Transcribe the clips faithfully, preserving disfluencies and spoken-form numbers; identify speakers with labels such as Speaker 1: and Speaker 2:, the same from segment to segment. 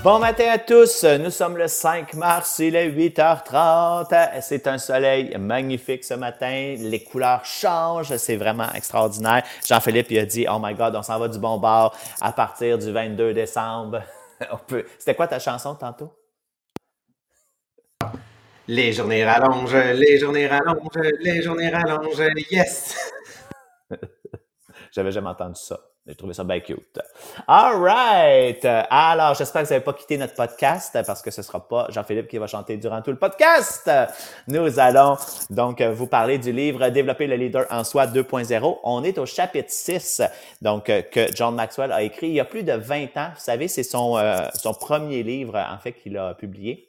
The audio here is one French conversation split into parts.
Speaker 1: Bon matin à tous, nous sommes le cinq mars, il est huit heures trente, c'est un soleil magnifique ce matin, les couleurs changent, c'est vraiment extraordinaire. Jean-Philippe il a dit « Oh my God, on s'en va du bon bord à partir du vingt-deux décembre. » On peut... C'était quoi ta chanson tantôt?
Speaker 2: Les journées rallongent, les journées rallongent, les journées rallongent, yes!
Speaker 1: J'avais jamais entendu ça. J'ai trouvé ça bien cute. All right! Alors, j'espère que vous n'avez pas quitté notre podcast parce que ce ne sera pas Jean-Philippe qui va chanter durant tout le podcast. Nous allons donc vous parler du livre « Développer le leader en soi deux point zéro ». On est au chapitre six, donc que John Maxwell a écrit il y a plus de vingt ans. Vous savez, c'est son, euh, son premier livre, en fait, qu'il a publié.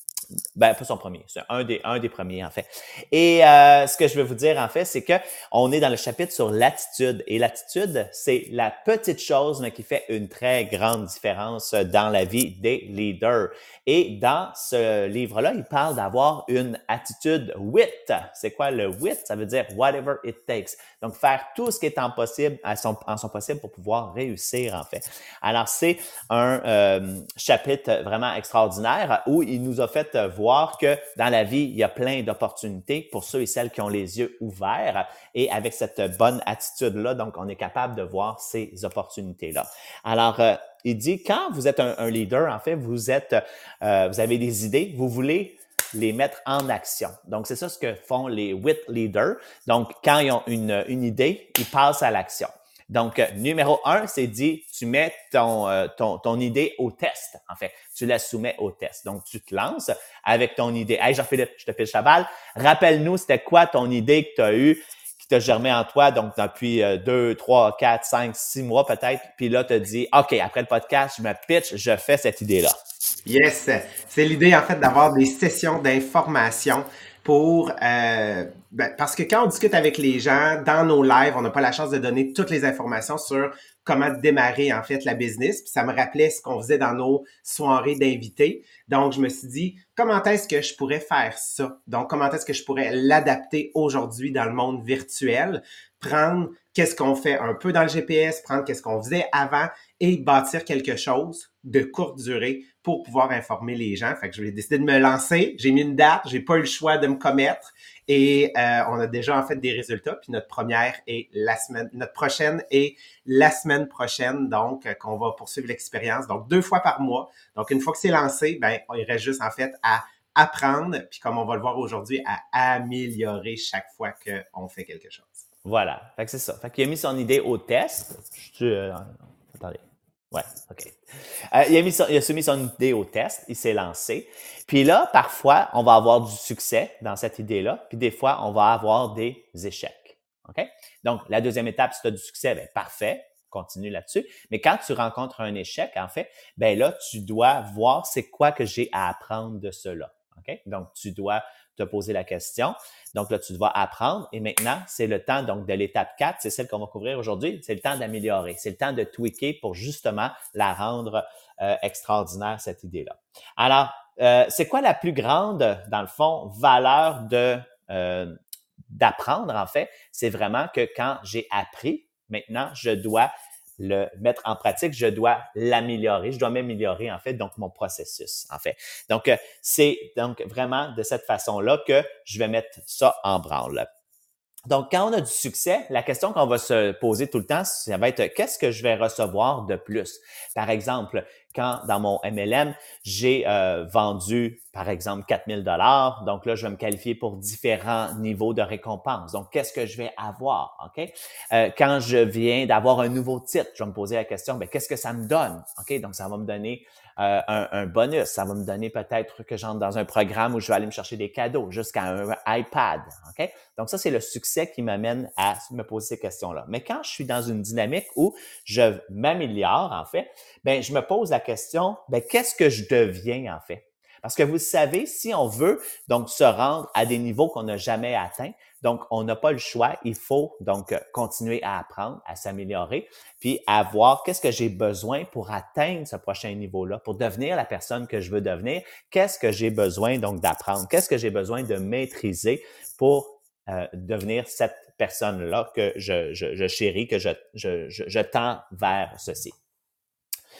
Speaker 1: Ben, pas son premier, c'est un des, un des premiers, en fait. Et euh, ce que je veux vous dire, en fait, c'est que on est dans le chapitre sur l'attitude. Et l'attitude, c'est la petite chose, mais qui fait une très grande différence dans la vie des leaders. Et dans ce livre-là, il parle d'avoir une attitude wit. C'est quoi le wit? Ça veut dire whatever it takes. Donc, faire tout ce qui est en possible, à son, en son possible pour pouvoir réussir, en fait. Alors, c'est un euh, chapitre vraiment extraordinaire où il nous a fait voir que dans la vie, il y a plein d'opportunités pour ceux et celles qui ont les yeux ouverts. Et avec cette bonne attitude-là, donc, on est capable de voir ces opportunités-là. Alors, euh, il dit, quand vous êtes un, un leader, en fait, vous êtes, euh, vous avez des idées, vous voulez les mettre en action. Donc, c'est ça ce que font les W I T leaders. Donc, quand ils ont une, une idée, ils passent à l'action. Donc, numéro un, c'est dit, tu mets ton, euh, ton, ton idée au test, en fait. Tu la soumets au test. Donc, tu te lances avec ton idée. Hey, Jean-Philippe, je te file la balle. Rappelle-nous, c'était quoi ton idée que tu as eue, qui t'a germé en toi, donc depuis euh, deux, trois, quatre, cinq, six mois peut-être. Puis là, tu as dit, OK, après le podcast, je me pitch, je fais cette idée-là.
Speaker 2: Yes! C'est l'idée, en fait, d'avoir des sessions d'information pour... Euh, ben, parce que quand on discute avec les gens, dans nos lives, on n'a pas la chance de donner toutes les informations sur comment démarrer, en fait, la business. Puis ça me rappelait ce qu'on faisait dans nos soirées d'invités. Donc, je me suis dit, comment est-ce que je pourrais faire ça? Donc, comment est-ce que je pourrais l'adapter aujourd'hui dans le monde virtuel? Prendre qu'est-ce qu'on fait un peu dans le G P S, prendre qu'est-ce qu'on faisait avant et bâtir quelque chose de courte durée pour pouvoir informer les gens. Fait que je vais décider de me lancer. J'ai mis une date, j'ai pas eu le choix de me commettre et euh, on a déjà en fait des résultats. Puis notre première est la semaine, notre prochaine est la semaine prochaine, donc euh, qu'on va poursuivre l'expérience. Donc deux fois par mois. Donc une fois que c'est lancé, ben il reste juste en fait à apprendre, puis comme on va le voir aujourd'hui, à améliorer chaque fois qu'on fait quelque chose.
Speaker 1: Voilà. Fait que c'est ça. Fait qu'il a mis son idée au test. Je, euh, attendez. Ouais, OK. Euh, il, a mis son, il a soumis son idée au test, il s'est lancé. Puis là, parfois, on va avoir du succès dans cette idée-là, puis des fois, on va avoir des échecs. OK? Donc, la deuxième étape, si tu as du succès, bien, parfait, continue là-dessus. Mais quand tu rencontres un échec, en fait, bien là, tu dois voir c'est quoi que j'ai à apprendre de cela. OK? Donc, tu dois te poser la question. Donc là, tu dois apprendre. Et maintenant, c'est le temps donc de l'étape quatre, c'est celle qu'on va couvrir aujourd'hui. C'est le temps d'améliorer. C'est le temps de tweaker pour justement la rendre euh, extraordinaire, cette idée-là. Alors, euh, c'est quoi la plus grande, dans le fond, valeur de euh, d'apprendre, en fait? C'est vraiment que quand j'ai appris, maintenant, je dois le mettre en pratique, je dois l'améliorer, je dois m'améliorer en fait, donc mon processus en fait. Donc, euh, c'est donc vraiment de cette façon-là que je vais mettre ça en branle. Donc, quand on a du succès, la question qu'on va se poser tout le temps, ça va être qu'est-ce que je vais recevoir de plus? Par exemple, quand dans mon M L M, j'ai euh, vendu, par exemple, quatre mille dollars, donc là, je vais me qualifier pour différents niveaux de récompense. Donc, qu'est-ce que je vais avoir? OK? Euh, quand je viens d'avoir un nouveau titre, je vais me poser la question, bien, qu'est-ce que ça me donne? OK? Donc, ça va me donner euh, un, un bonus. Ça va me donner peut-être que j'entre dans un programme où je vais aller me chercher des cadeaux jusqu'à un iPad. OK? Donc, ça, c'est le succès qui m'amène à me poser ces questions-là. Mais quand je suis dans une dynamique où je m'améliore, en fait, ben je me pose la question, ben qu'est-ce que je deviens, en fait? Parce que vous savez, si on veut donc se rendre à des niveaux qu'on n'a jamais atteints, donc on n'a pas le choix, il faut donc continuer à apprendre, à s'améliorer, puis à voir qu'est-ce que j'ai besoin pour atteindre ce prochain niveau-là, pour devenir la personne que je veux devenir, qu'est-ce que j'ai besoin donc d'apprendre, qu'est-ce que j'ai besoin de maîtriser pour euh, devenir cette personne-là que je, je, je chéris, que je, je, je, je tends vers ceci.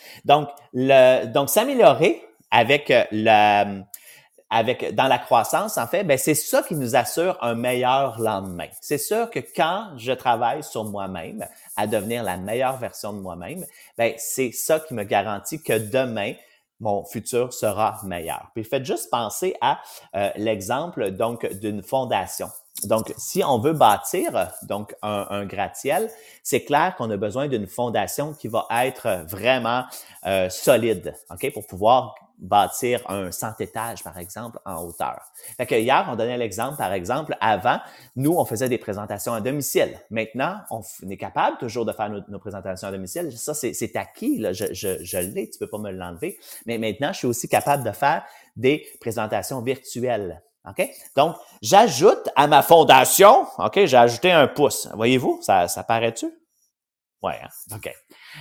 Speaker 1: Donc, le, donc s'améliorer avec le, avec dans la croissance, en fait, ben c'est ça qui nous assure un meilleur lendemain. C'est sûr que quand je travaille sur moi-même, à devenir la meilleure version de moi-même, ben c'est ça qui me garantit que demain, mon futur sera meilleur. Puis faites juste penser à euh, l'exemple donc d'une fondation. Donc, si on veut bâtir donc un, un gratte-ciel, c'est clair qu'on a besoin d'une fondation qui va être vraiment euh, solide, ok, pour pouvoir bâtir un cent étages, par exemple, en hauteur. Fait que hier, on donnait l'exemple, par exemple, avant, nous, on faisait des présentations à domicile. Maintenant, on, on est capable toujours de faire nos, nos présentations à domicile. Ça, c'est, c'est acquis, là. Je, je, je l'ai, tu peux pas me l'enlever. Mais maintenant, je suis aussi capable de faire des présentations virtuelles. OK? Donc, j'ajoute à ma fondation, OK, j'ai ajouté un pouce. Voyez-vous, ça, ça paraît-tu? Ouais, hein? OK.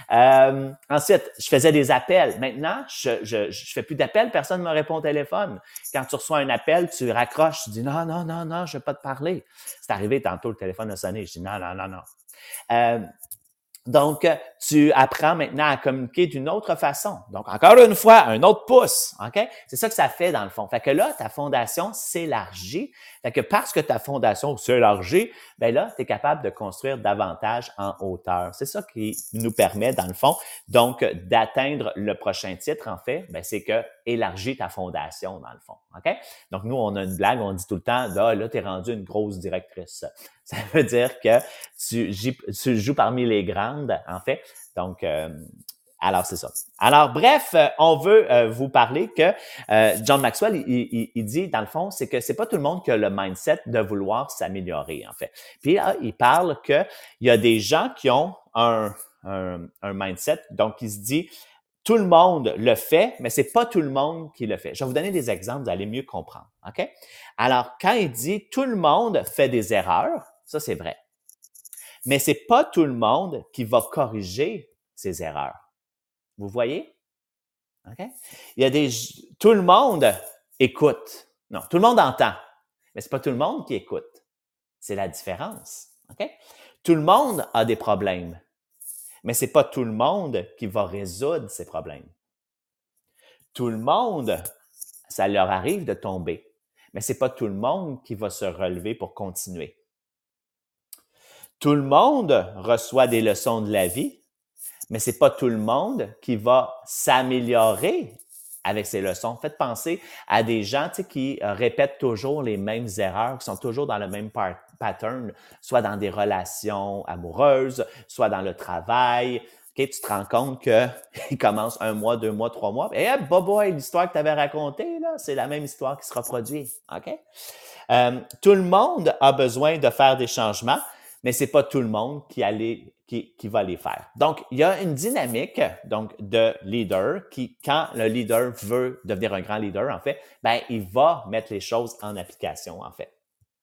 Speaker 1: Euh, ensuite, je faisais des appels. Maintenant, je je, je fais plus d'appels, personne ne me répond au téléphone. Quand tu reçois un appel, tu raccroches, tu dis non, non, non, non, je ne veux pas te parler. C'est arrivé tantôt, le téléphone a sonné. Je dis non, non, non, non. Euh, Donc, tu apprends maintenant à communiquer d'une autre façon. Donc, encore une fois, un autre pouce, OK? C'est ça que ça fait dans le fond. Fait que là, ta fondation s'élargit. Fait que parce que ta fondation s'élargit, ben là, tu es capable de construire davantage en hauteur. C'est ça qui nous permet, dans le fond, donc, d'atteindre le prochain titre, en fait, ben c'est que élargis ta fondation, dans le fond, OK? Donc, nous, on a une blague, on dit tout le temps, là, là, t'es rendu une grosse directrice. Ça veut dire que tu, tu joues parmi les grandes, en fait. Donc, euh, alors, c'est ça. Alors, bref, euh, on veut euh, vous parler que euh, John Maxwell, il, il, il dit, dans le fond, c'est que c'est pas tout le monde qui a le mindset de vouloir s'améliorer, en fait. Puis là, il parle que il y a des gens qui ont un, un, un mindset, donc il se dit, tout le monde le fait, mais c'est pas tout le monde qui le fait. Je vais vous donner des exemples, vous allez mieux comprendre, OK? Alors, quand il dit, tout le monde fait des erreurs, ça, c'est vrai. Mais c'est pas tout le monde qui va corriger ses erreurs. Vous voyez? OK? Il y a des, tout le monde écoute. Non, tout le monde entend. Mais c'est pas tout le monde qui écoute. C'est la différence. OK? Tout le monde a des problèmes. Mais c'est pas tout le monde qui va résoudre ces problèmes. Tout le monde, ça leur arrive de tomber. Mais c'est pas tout le monde qui va se relever pour continuer. Tout le monde reçoit des leçons de la vie, mais c'est pas tout le monde qui va s'améliorer avec ces leçons. Faites penser à des gens, tu sais, qui répètent toujours les mêmes erreurs, qui sont toujours dans le même pattern, soit dans des relations amoureuses, soit dans le travail. Okay, tu te rends compte qu'ils commencent un mois, deux mois, trois mois. Et hey, boy, l'histoire que tu avais racontée, là, c'est la même histoire qui se reproduit. OK? Euh, tout le monde a besoin de faire des changements, mais c'est pas tout le monde qui, allait, qui, qui va les faire. Donc, il y a une dynamique donc de leader qui, quand le leader veut devenir un grand leader, en fait, ben il va mettre les choses en application, en fait.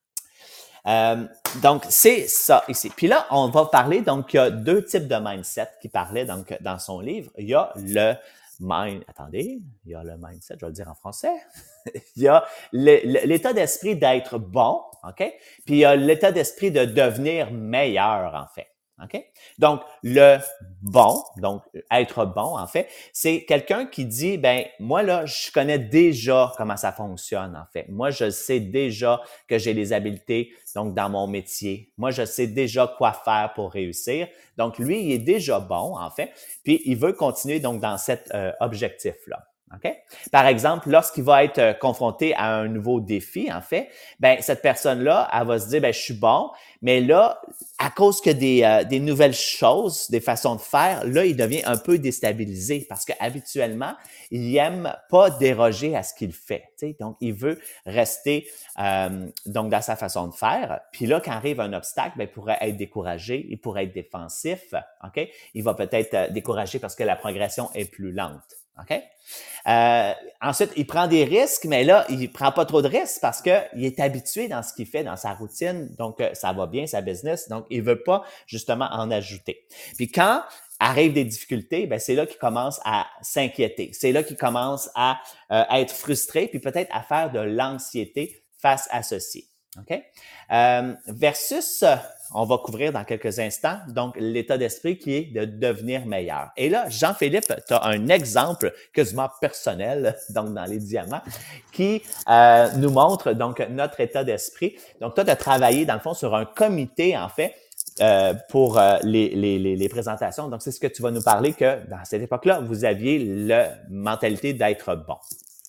Speaker 1: Euh, donc, c'est ça ici. Puis là, on va parler, donc, il y a deux types de mindset qui parlaient donc, dans son livre. Il y a le mind, attendez, il y a le mindset, je vais le dire en français. Il y a le, le, l'état d'esprit d'être bon, OK? Puis il y a l'état d'esprit de devenir meilleur, en fait. OK? Donc, le bon, donc être bon, en fait, c'est quelqu'un qui dit, ben moi, là, je connais déjà comment ça fonctionne, en fait. Moi, je sais déjà que j'ai les habiletés, donc, dans mon métier. Moi, je sais déjà quoi faire pour réussir. Donc, lui, il est déjà bon, en fait, puis il veut continuer, donc, dans cet euh, objectif-là. OK? Par exemple, lorsqu'il va être confronté à un nouveau défi, en fait, ben cette personne-là, elle va se dire, ben je suis bon, mais là, à cause que des, euh, des nouvelles choses, des façons de faire, là, il devient un peu déstabilisé parce qu'habituellement, il aime pas déroger à ce qu'il fait. Tu sais? Donc, il veut rester euh, donc dans sa façon de faire. Puis là, quand arrive un obstacle, ben, il pourrait être découragé, il pourrait être défensif. OK? Il va peut-être euh, décourager parce que la progression est plus lente. OK? Euh, ensuite, il prend des risques, mais là, il prend pas trop de risques parce que il est habitué dans ce qu'il fait, dans sa routine. Donc, euh, ça va bien, sa business. Donc, il veut pas justement en ajouter. Puis quand arrivent des difficultés, ben c'est là qu'il commence à s'inquiéter. C'est là qu'il commence à euh, être frustré, puis peut-être à faire de l'anxiété face à ceci. OK? Euh, versus, euh, on va couvrir dans quelques instants, donc l'état d'esprit qui est de devenir meilleur. Et là, Jean-Philippe, tu as un exemple quasiment personnel, donc dans les diamants, qui euh, nous montre donc notre état d'esprit. Donc, toi, tu as travaillé, dans le fond, sur un comité, en fait, euh, pour euh, les, les, les, les présentations. Donc, c'est ce que tu vas nous parler que, dans cette époque-là, vous aviez la mentalité d'être bon.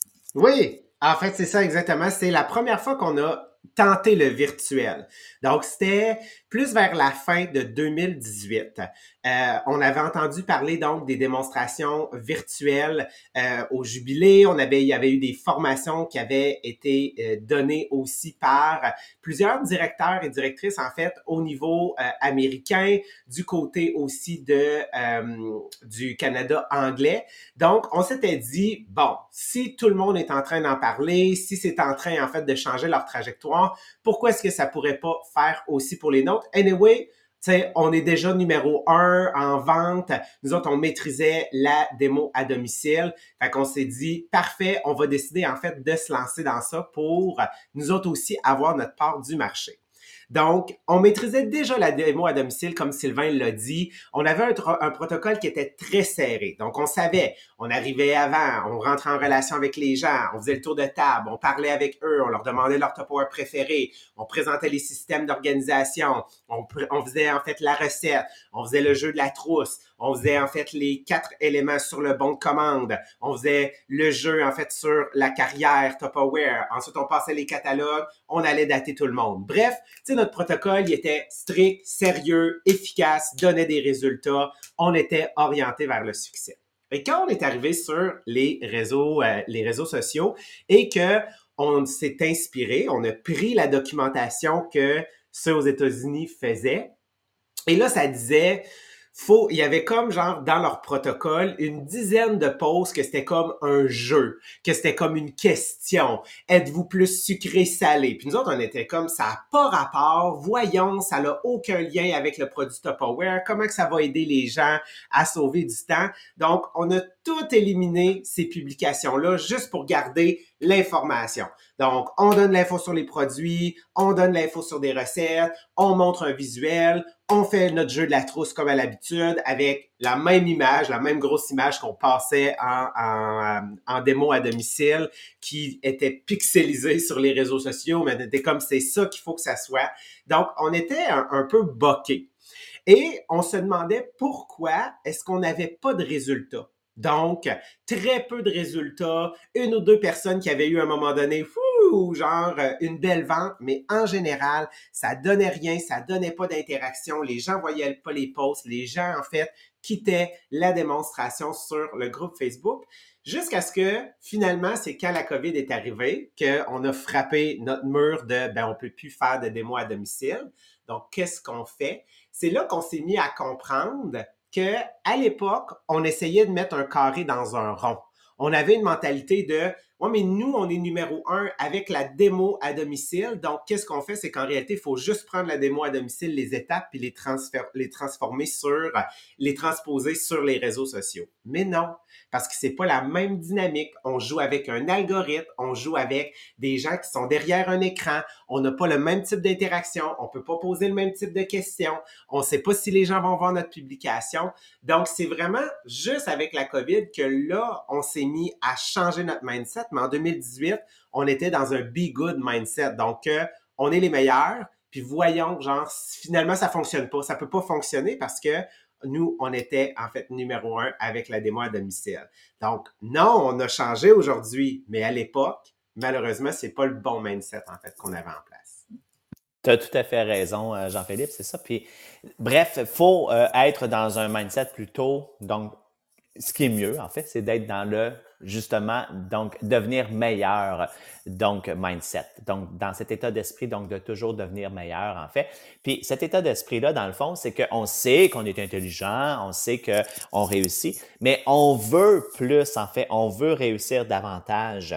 Speaker 2: Oui, en fait, c'est ça exactement. C'est la première fois qu'on a tenté le virtuel. Donc, c'était plus vers la fin de deux mille dix-huit. Euh, on avait entendu parler donc des démonstrations virtuelles euh, au Jubilé. On avait, il y avait eu des formations qui avaient été euh, données aussi par plusieurs directeurs et directrices, en fait, au niveau euh, américain, du côté aussi de euh, du Canada anglais. Donc, on s'était dit, bon, si tout le monde est en train d'en parler, si c'est en train, en fait, de changer leur trajectoire, pourquoi est-ce que ça pourrait pas faire aussi pour les nôtres? Anyway, tu sais, on est déjà numéro un en vente. Nous autres, on maîtrisait la démo à domicile. Fait qu'on s'est dit, parfait, on va décider, en fait, de se lancer dans ça pour nous autres aussi avoir notre part du marché. Donc, on maîtrisait déjà la démo à domicile, comme Sylvain l'a dit. On avait un, un, protocole qui était très serré. Donc, on savait, on arrivait avant, on rentrait en relation avec les gens, on faisait le tour de table, on parlait avec eux, on leur demandait leur top hour préféré, on présentait les systèmes d'organisation, on, on faisait en fait la recette, on faisait le jeu de la trousse, on faisait en fait les quatre éléments sur le bon de commande, on faisait le jeu en fait sur la carrière Tupperware, ensuite on passait les catalogues, on allait dater tout le monde. Bref, tu sais, notre protocole, il était strict, sérieux, efficace, donnait des résultats, on était orienté vers le succès. Et quand on est arrivé sur les réseaux, euh, les réseaux sociaux et que on s'est inspiré, on a pris la documentation que ceux aux États-Unis faisaient, et là, ça disait, faut, il y avait comme genre dans leur protocole une dizaine de posts que c'était comme un jeu, que c'était comme une question. Êtes-vous plus sucré salé? Puis nous autres, on était comme ça n'a pas rapport. Voyons, ça n'a aucun lien avec le produit Tupperware. Comment que ça va aider les gens à sauver du temps? Donc, on a tout éliminé ces publications-là juste pour garder l'information. Donc, on donne l'info sur les produits, on donne l'info sur des recettes, on montre un visuel, on fait notre jeu de la trousse comme à l'habitude avec la même image, la même grosse image qu'on passait en, en, en démo à domicile qui était pixelisée sur les réseaux sociaux, mais c'était comme c'est ça qu'il faut que ça soit. Donc, on était un, un peu boqués. Et on se demandait pourquoi est-ce qu'on n'avait pas de résultats. Donc, très peu de résultats, une ou deux personnes qui avaient eu à un moment donné, fou, genre une belle vente, mais en général, ça donnait rien, ça donnait pas d'interaction, les gens voyaient pas les posts, les gens, en fait, quittaient la démonstration sur le groupe Facebook, jusqu'à ce que, finalement, c'est quand la COVID est arrivée qu'on a frappé notre mur de, ben, on peut plus faire de démo à domicile. Donc, qu'est-ce qu'on fait? C'est là qu'on s'est mis à comprendre que à l'époque, on essayait de mettre un carré dans un rond. On avait une mentalité de « Ouais, mais nous, on est numéro un avec la démo à domicile. Donc, qu'est-ce qu'on fait? C'est qu'en réalité, il faut juste prendre la démo à domicile, les étapes, puis les, transfer- les transformer sur, les transposer sur les réseaux sociaux. » Mais non, parce que c'est pas la même dynamique. On joue avec un algorithme, on joue avec des gens qui sont derrière un écran. On n'a pas le même type d'interaction. On peut pas poser le même type de questions. On sait pas si les gens vont voir notre publication. Donc, c'est vraiment juste avec la COVID que là, on s'est mis à changer notre mindset. Mais en deux mille dix-huit, on était dans un be good mindset. Donc, euh, on est les meilleurs. Puis voyons, genre, finalement, ça fonctionne pas. Ça peut pas fonctionner parce que nous, on était en fait numéro un avec la démo à domicile. Donc, non, on a changé aujourd'hui, mais à l'époque, malheureusement, c'est pas le bon mindset en fait qu'on avait en place.
Speaker 1: Tu as tout à fait raison, Jean-Philippe, c'est ça. Puis, bref, il faut euh, être dans un mindset plutôt, donc, ce qui est mieux, en fait, c'est d'être dans le, justement, donc, devenir meilleur, donc, mindset. Donc, dans cet état d'esprit, donc, de toujours devenir meilleur, en fait. Puis, cet état d'esprit-là, dans le fond, c'est qu'on sait qu'on est intelligent, on sait qu'on réussit, mais on veut plus, en fait, on veut réussir davantage.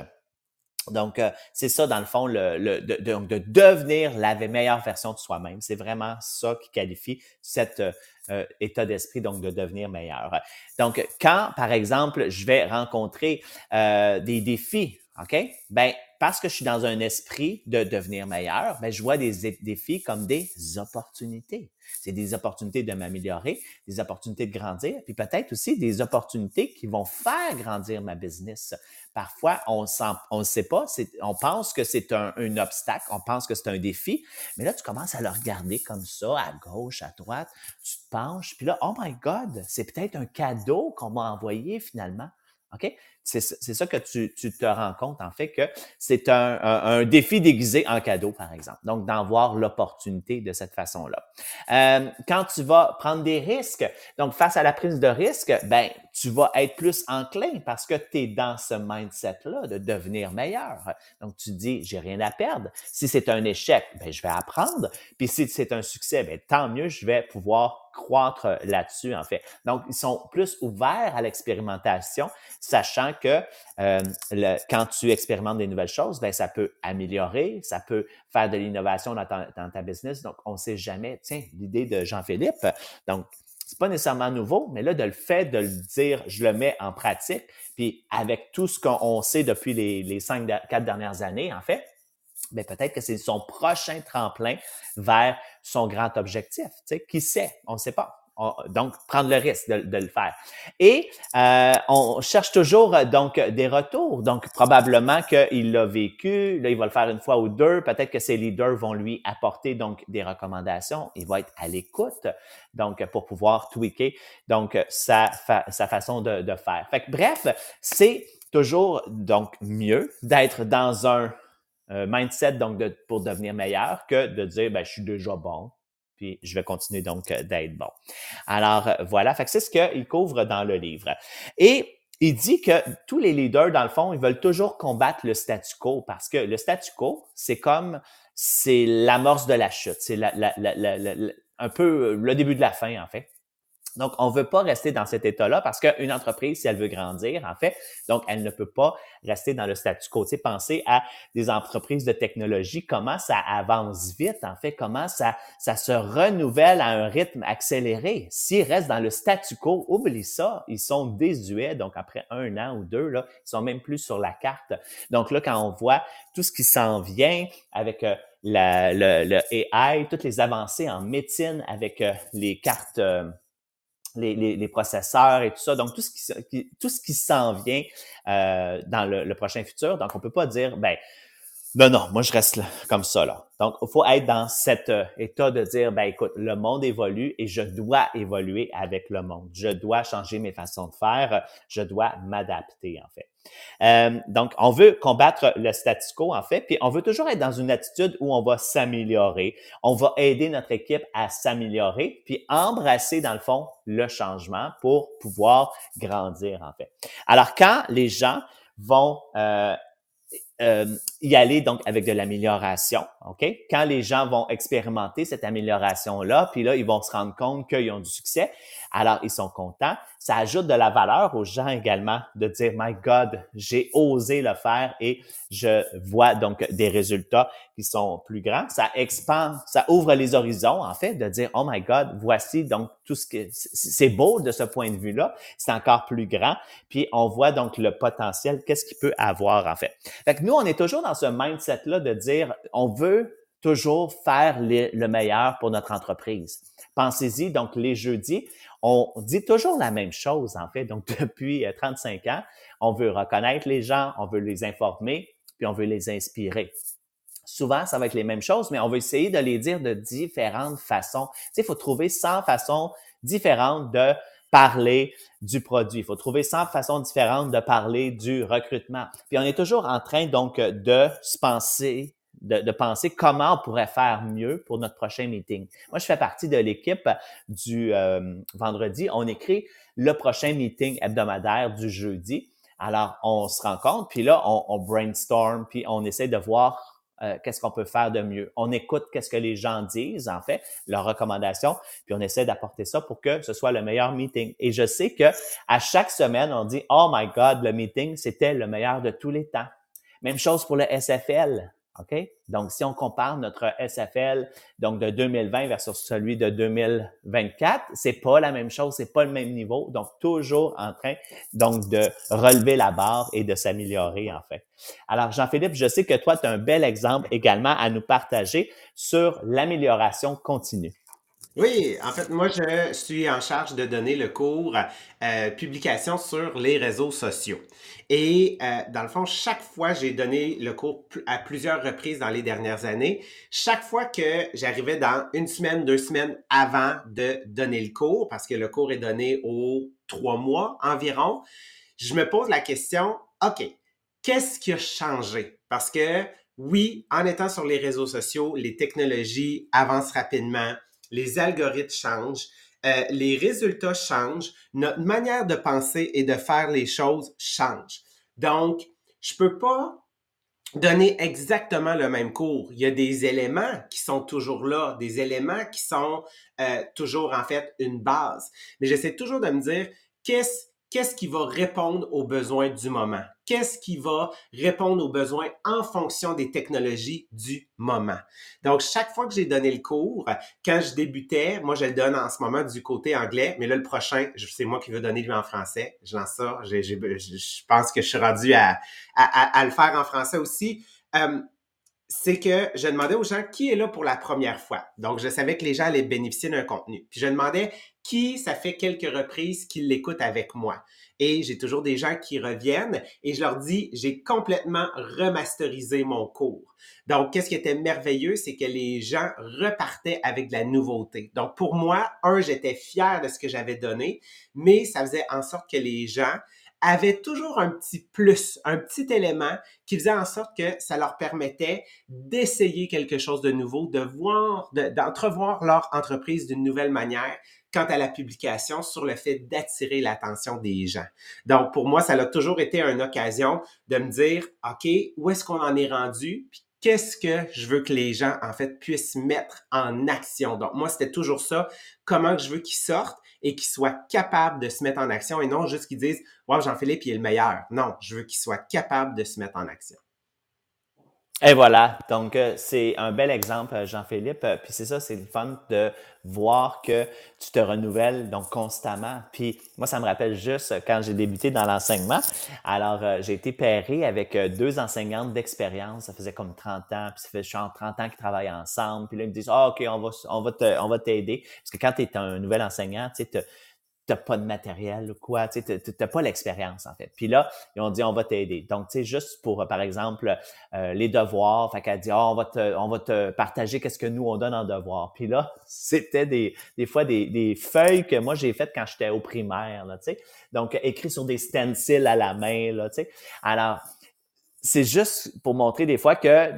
Speaker 1: Donc, euh, c'est ça, dans le fond, le, le, de, de, de devenir la meilleure version de soi-même. C'est vraiment ça qui qualifie cet euh, état d'esprit, donc de devenir meilleur. Donc, quand, par exemple, je vais rencontrer euh, des défis OK? Ben, parce que je suis dans un esprit de devenir meilleur, ben, je vois des é- défis comme des opportunités. C'est des opportunités de m'améliorer, des opportunités de grandir, puis peut-être aussi des opportunités qui vont faire grandir ma business. Parfois, on sent, on ne sait pas, c'est, on pense que c'est un, un obstacle, on pense que c'est un défi, mais là, tu commences à le regarder comme ça, à gauche, à droite, tu te penches, puis là, oh my God, c'est peut-être un cadeau qu'on m'a envoyé finalement. OK? C'est, c'est ça que tu, tu te rends compte, en fait, que c'est un, un, un défi déguisé en cadeau, par exemple. Donc, d'en voir l'opportunité de cette façon-là. Euh, quand tu vas prendre des risques, donc face à la prise de risque, ben, tu vas être plus enclin parce que tu es dans ce mindset-là de devenir meilleur. Donc, tu dis, j'ai rien à perdre. Si c'est un échec, ben, je vais apprendre. Puis si c'est un succès, ben, tant mieux, je vais pouvoir croître là-dessus, en fait. Donc, ils sont plus ouverts à l'expérimentation, sachant que euh, le, quand tu expérimentes des nouvelles choses, ben ça peut améliorer, ça peut faire de l'innovation dans ta, dans ta business. Donc, on ne sait jamais. Tiens, l'idée de Jean-Philippe, donc, c'est pas nécessairement nouveau, mais là, de le fait de le dire, je le mets en pratique, puis avec tout ce qu'on sait depuis les, les cinq, quatre dernières années, en fait, ben peut-être que c'est son prochain tremplin vers son grand objectif. Tu sais, qui sait? On ne sait pas. On, donc, prendre le risque de, de le faire. Et euh, on cherche toujours donc des retours. Donc, probablement qu'il l'a vécu, là, il va le faire une fois ou deux. Peut-être que ses leaders vont lui apporter donc des recommandations. Il va être à l'écoute, donc pour pouvoir tweaker donc sa, fa- sa façon de, de faire. Fait que, bref, c'est toujours donc mieux d'être dans un Euh, mindset donc de, pour devenir meilleur que de dire ben je suis déjà bon puis je vais continuer donc euh, d'être bon. Alors euh, voilà, fait que c'est ce qu'il couvre dans le livre. Et il dit que tous les leaders dans le fond, ils veulent toujours combattre le statu quo parce que le statu quo, c'est comme c'est l'amorce de la chute, c'est la, la, la, la, la, la, un peu le début de la fin en fait. Donc, on ne veut pas rester dans cet état-là parce qu'une entreprise, si elle veut grandir, en fait, donc elle ne peut pas rester dans le statu quo. Tu sais, pensez à des entreprises de technologie, comment ça avance vite, en fait, comment ça, ça se renouvelle à un rythme accéléré. S'ils restent dans le statu quo, oublie ça, ils sont désuets. Donc, après un an ou deux, là, ils sont même plus sur la carte. Donc là, quand on voit tout ce qui s'en vient avec euh, la, le, le A I, toutes les avancées en médecine avec euh, les cartes... Euh, Les, les, les processeurs et tout ça, donc tout ce qui, tout ce qui s'en vient euh, dans le, le prochain futur. Donc, on peut pas dire, ben non, non, moi je reste là, comme ça là. Donc, il faut être dans cet euh, état de dire, ben écoute, le monde évolue et je dois évoluer avec le monde. Je dois changer mes façons de faire, je dois m'adapter en fait. Euh, donc, on veut combattre le statu quo, en fait, puis on veut toujours être dans une attitude où on va s'améliorer, on va aider notre équipe à s'améliorer, puis embrasser, dans le fond, le changement pour pouvoir grandir, en fait. Alors, quand les gens vont euh, euh, y aller donc avec de l'amélioration, OK? Quand les gens vont expérimenter cette amélioration-là, puis là, ils vont se rendre compte qu'ils ont du succès, alors ils sont contents. Ça ajoute de la valeur aux gens également de dire, My God, j'ai osé le faire et je vois donc des résultats qui sont plus grands. Ça expand, ça ouvre les horizons, en fait, de dire, Oh my God, voici donc tout ce que, c'est beau de ce point de vue-là, c'est encore plus grand. Puis on voit donc le potentiel, qu'est-ce qu'il peut avoir, en fait. Fait que nous, on est toujours dans ce mindset-là de dire, on veut toujours faire les, le meilleur pour notre entreprise. Pensez-y, donc les jeudis, on dit toujours la même chose, en fait. Donc, depuis trente-cinq ans, on veut reconnaître les gens, on veut les informer, puis on veut les inspirer. Souvent, ça va être les mêmes choses, mais on va essayer de les dire de différentes façons. Tu sais, il faut trouver cent façons différentes de parler du produit. Il faut trouver cent façons différentes de parler du recrutement. Puis on est toujours en train, donc, de se penser De, de penser comment on pourrait faire mieux pour notre prochain meeting. Moi, je fais partie de l'équipe du euh, vendredi. On écrit le prochain meeting hebdomadaire du jeudi. Alors, on se rencontre, puis là, on, on brainstorm, puis on essaie de voir euh, qu'est-ce qu'on peut faire de mieux. On écoute qu'est-ce que les gens disent, en fait, leurs recommandations, puis on essaie d'apporter ça pour que ce soit le meilleur meeting. Et je sais que à chaque semaine, on dit « Oh my God, le meeting, c'était le meilleur de tous les temps. » Même chose pour le S F L. OK? Donc, si on compare notre S F L donc de deux mille vingt versus celui de deux mille vingt-quatre, c'est pas la même chose, c'est pas le même niveau. Donc, toujours en train donc de relever la barre et de s'améliorer, en fait. Alors, Jean-Philippe, je sais que toi, tu as un bel exemple également à nous partager sur l'amélioration continue.
Speaker 2: Oui, en fait, moi, je suis en charge de donner le cours euh, publication sur les réseaux sociaux. Et euh, dans le fond, chaque fois, j'ai donné le cours pl- à plusieurs reprises dans les dernières années. Chaque fois que j'arrivais dans une semaine, deux semaines avant de donner le cours, parce que le cours est donné aux trois mois environ, je me pose la question, OK, qu'est-ce qui a changé? Parce que oui, en étant sur les réseaux sociaux, les technologies avancent rapidement, les algorithmes changent, euh, les résultats changent, notre manière de penser et de faire les choses change. Donc, je peux pas donner exactement le même cours. Il y a des éléments qui sont toujours là, des éléments qui sont euh, toujours en fait une base. Mais j'essaie toujours de me dire qu'est-ce qu'est-ce qui va répondre aux besoins du moment? Qu'est-ce qui va répondre aux besoins en fonction des technologies du moment? Donc, chaque fois que j'ai donné le cours, quand je débutais, moi, je le donne en ce moment du côté anglais, mais là, le prochain, c'est moi qui vais donner lui en français. Je lance ça. J'ai, j'ai, je pense que je suis rendu à, à, à, à le faire en français aussi. Euh, c'est que je demandais aux gens qui est là pour la première fois. Donc, je savais que les gens allaient bénéficier d'un contenu. Puis, je demandais qui, ça fait quelques reprises qu'ils l'écoutent avec moi. Et j'ai toujours des gens qui reviennent et je leur dis, j'ai complètement remasterisé mon cours. Donc, qu'est-ce qui était merveilleux, c'est que les gens repartaient avec de la nouveauté. Donc, pour moi, un, j'étais fier de ce que j'avais donné, mais ça faisait en sorte que les gens avaient toujours un petit plus, un petit élément qui faisait en sorte que ça leur permettait d'essayer quelque chose de nouveau, de voir, de, d'entrevoir leur entreprise d'une nouvelle manière quant à la publication sur le fait d'attirer l'attention des gens. Donc, pour moi, ça a toujours été une occasion de me dire, OK, où est-ce qu'on en est rendu? Puis qu'est-ce que je veux que les gens, en fait, puissent mettre en action? Donc, moi, c'était toujours ça. Comment je veux qu'ils sortent et qu'ils soient capables de se mettre en action et non juste qu'ils disent « Wow, Jean-Philippe, il est le meilleur ». Non, je veux qu'ils soient capables de se mettre en action.
Speaker 1: Et voilà, donc euh, c'est un bel exemple, euh, Jean-Philippe. Euh, Puis c'est ça, c'est le fun de voir que tu te renouvelles donc constamment. Puis moi, ça me rappelle juste euh, quand j'ai débuté dans l'enseignement. Alors, euh, j'ai été pairé avec euh, deux enseignantes d'expérience. Ça faisait comme trente ans, puis ça fait genre trente ans qu'ils travaillent ensemble. Puis là, ils me disent « Ah, OK, on va, on va te, on va t'aider. » Parce que quand tu es un nouvel enseignant, tu sais, t'as t'as pas de matériel ou quoi, tu sais, t'as pas l'expérience, en fait. Puis là, ils ont dit, on va t'aider. Donc, tu sais, juste pour, par exemple, euh, les devoirs, fait qu'elle dit, oh, on va te, on va te partager qu'est-ce que nous, on donne en devoirs. Puis là, c'était des, des fois des, des feuilles que moi, j'ai faites quand j'étais au primaire, là, tu sais. Donc, écrit sur des stencils à la main, là, tu sais. Alors, c'est juste pour montrer des fois que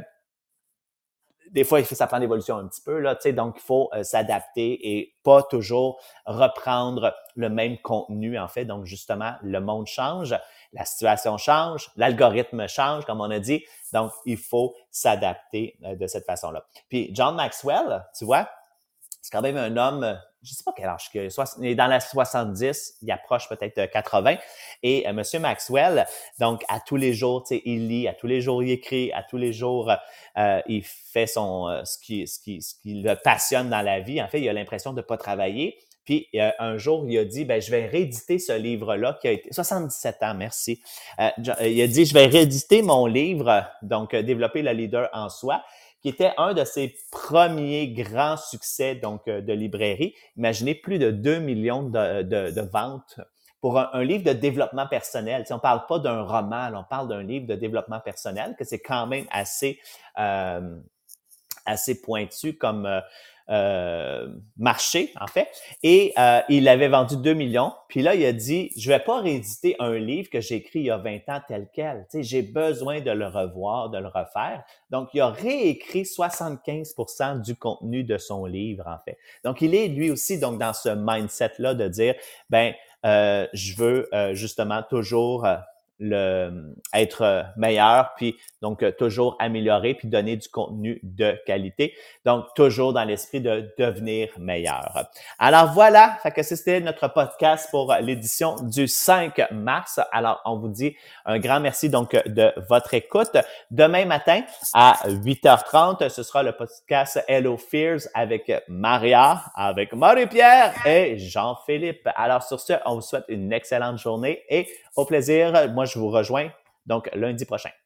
Speaker 1: des fois, il faut, ça prend l'évolution un petit peu, là, tu sais, donc il faut euh, s'adapter et pas toujours reprendre le même contenu, en fait. Donc, justement, le monde change, la situation change, l'algorithme change, comme on a dit. Donc, il faut s'adapter euh, de cette façon-là. Puis, John Maxwell, tu vois, c'est quand même un homme, je sais pas quel âge, il est dans la soixante-dix, il approche peut-être quatre-vingts. Et euh, Monsieur Maxwell, donc à tous les jours, tu sais, il lit, à tous les jours, il écrit, à tous les jours, euh, il fait son euh, ce qui ce qui ce qui le passionne dans la vie. En fait, il a l'impression de pas travailler. Puis euh, un jour, il a dit, ben je vais rééditer ce livre-là qui a été soixante-dix-sept ans, merci. Euh, il a dit, je vais rééditer mon livre, donc euh, développer le leader en soi, qui était un de ses premiers grands succès donc de librairie. Imaginez plus de deux millions de, de, de ventes pour un, un livre de développement personnel. Tu sais, on parle pas d'un roman, là, on parle d'un livre de développement personnel, que c'est quand même assez euh, assez pointu comme euh, euh, marché, en fait. Et euh, il avait vendu deux millions. Puis là, il a dit, je vais pas rééditer un livre que j'ai écrit il y a vingt ans tel quel. Tu sais, j'ai besoin de le revoir, de le refaire. Donc, il a réécrit soixante-quinze pour cent du contenu de son livre, en fait. Donc, il est lui aussi donc dans ce mindset-là de dire, ben, euh, je veux euh, justement toujours... Euh, le être meilleur, puis donc toujours améliorer, puis donner du contenu de qualité. Donc, toujours dans l'esprit de devenir meilleur. Alors voilà, fait que c'était notre podcast pour l'édition du cinq mars. Alors, on vous dit un grand merci donc de votre écoute. Demain matin à huit heures trente, ce sera le podcast Hello Fears avec Maria, avec Marie-Pierre et Jean-Philippe. Alors sur ce, on vous souhaite une excellente journée et au plaisir. Moi, je vous rejoins donc lundi prochain.